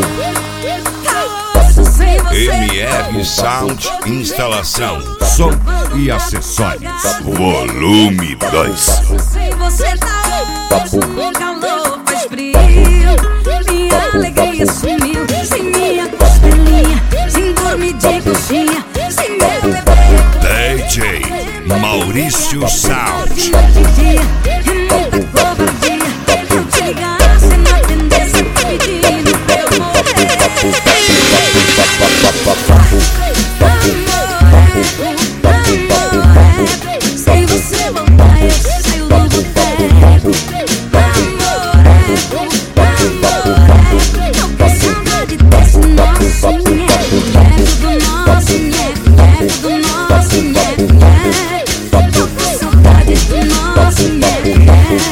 MR Sound, instalação, som e acessórios. Volume 2. Sem você tá o calor faz frio. Minha alegria sumiu. Sem minha costelinha, sem dormir de coxinha, sem meu bebê. DJ Maurício Sound. De noite e dia, é muita covardia. Eu te ligar, cê não atender, cê tá pedindo pra eu morrer. Sem você mamãe, saiu do boteco. Não quer saudade desse nosso nheco, do nosso nheco, do nosso nheco. Não quer saudade do nosso nheco.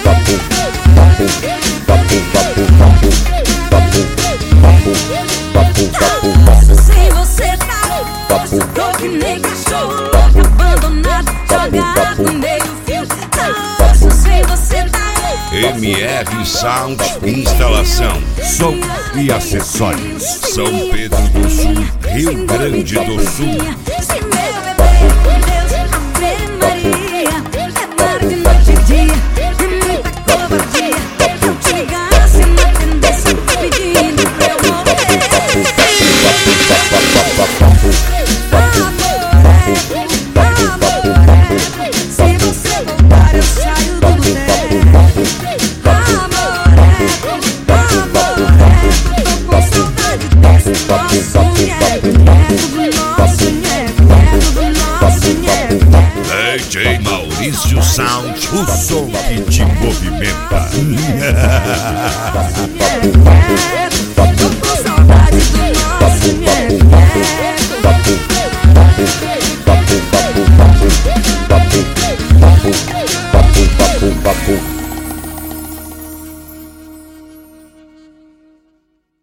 Sem você tá tô que nem cachorro louco, abandonado, jogado no meio fio. Tá osso, sem você tá MR Sound, instalação, som e acessórios. São Pedro do Sul, Rio Grande do Sul. sem meu bebê, com Deus, Ave Maria. É tarde, noite e dia, é muita covardia. Eu te ligar, cê não atender, cê tá pedindo pra eu morrer. Se você voltar, eu saio do boteco. Tô com saudade desse nosso nheco, do nosso nheco, do nosso nheco. DJ Maurício Sound, o som que te movimenta.